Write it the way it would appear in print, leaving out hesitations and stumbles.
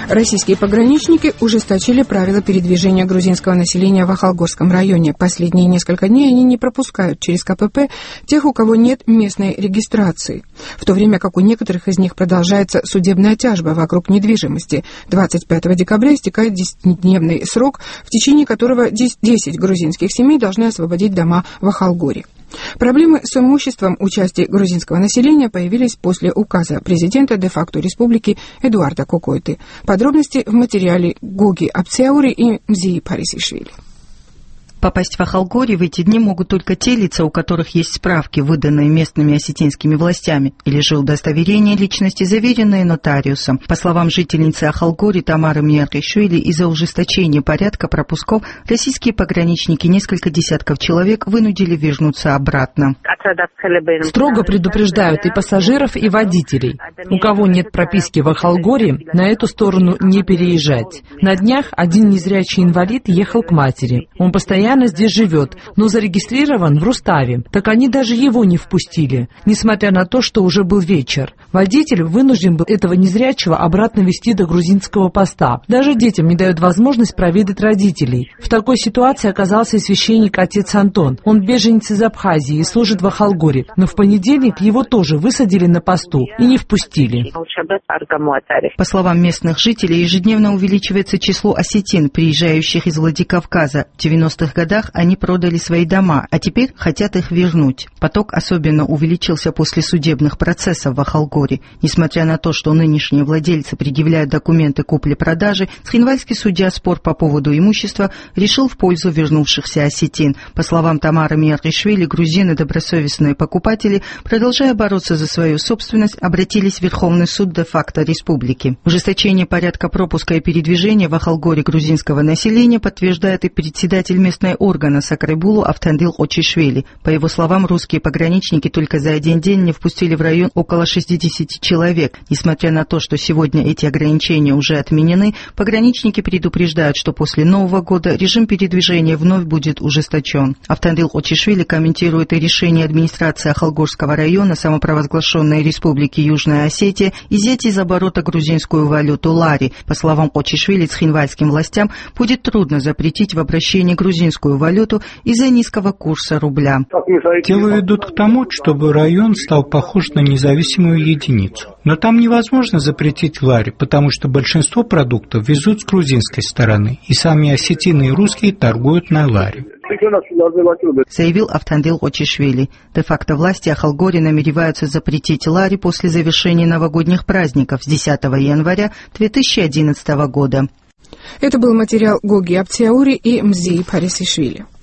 Российские пограничники ужесточили правила передвижения грузинского населения в Ахалгорском районе. Последние несколько дней они не пропускают через КПП тех, у кого нет местной регистрации, в то время как у некоторых из них продолжается судебная тяжба вокруг недвижимости. 25 декабря истекает 10-дневный срок, в течение которого 10 грузинских семей должны освободить дома в Ахалгоре. Проблемы с имуществом у части грузинского населения появились после указа президента де-факто республики Эдуарда Кокойты. Подробности в материале Гоги Апциаури и Мзии Парисишвили. Попасть в Ахалгоре в эти дни могут только те лица, у которых есть справки, выданные местными осетинскими властями, или же удостоверения личности, заверенные нотариусом. По словам жительницы Ахалгори Тамары Мияркишвили, из-за ужесточения порядка пропусков российские пограничники несколько десятков человек вынудили вернуться обратно. Строго предупреждают и пассажиров, и водителей. У кого нет прописки в Ахалгоре, на эту сторону не переезжать. На днях один незрячий инвалид ехал к матери. Он постоянно здесь живет, но зарегистрирован в Руставе. Так они даже его не впустили, несмотря на то, что уже был вечер. Водитель вынужден был этого незрячего обратно везти до грузинского поста. Даже детям не дают возможность проведать родителей. В такой ситуации оказался и священник отец Антон. Он беженец из Абхазии и служит в Ахалгоре, но в понедельник его тоже высадили на посту и не впустили. По словам местных жителей, ежедневно увеличивается число осетин, приезжающих из Владикавказа. В 90-х годах они продали свои дома, а теперь хотят их вернуть. Поток особенно увеличился после судебных процессов в Ахалгоре. Несмотря на то, что нынешние владельцы предъявляют документы купли-продажи, цхинвальский судья спор по поводу имущества решил в пользу вернувшихся осетин. По словам Тамары Мияркишвили, грузины, добросовестные покупатели, продолжая бороться за свою собственность, обратились в Верховный суд де-факто республики. Ужесточение порядка пропуска и передвижения в Ахалгоре грузинского населения подтверждает и председатель местного органа Сакрайбулу Автандил Очишвили. По его словам, русские пограничники только за один день не впустили в район около 60 человек. Несмотря на то, что сегодня эти ограничения уже отменены, пограничники предупреждают, что после Нового года режим передвижения вновь будет ужесточен. Автандил Очишвили комментирует и решение администрации Ахалгорского района самопровозглашенной Республики Южная Осетия изъять из оборота грузинскую валюту лари. По словам Очишвили, цхинвальским властям будет трудно запретить в обращении грузинскую валюту из-за низкого курса рубля. Дело ведут к тому, чтобы район стал похож на независимую единицу. Но там невозможно запретить лари, потому что большинство продуктов везут с грузинской стороны, и сами осетины и русские торгуют на лари, заявил Автандил Очишвили. Де-факто власти Ахалгоре намереваются запретить лари после завершения новогодних праздников с 10 января 2011 года. Это был материал Гоги Апциаури и Мзии Парисишвили.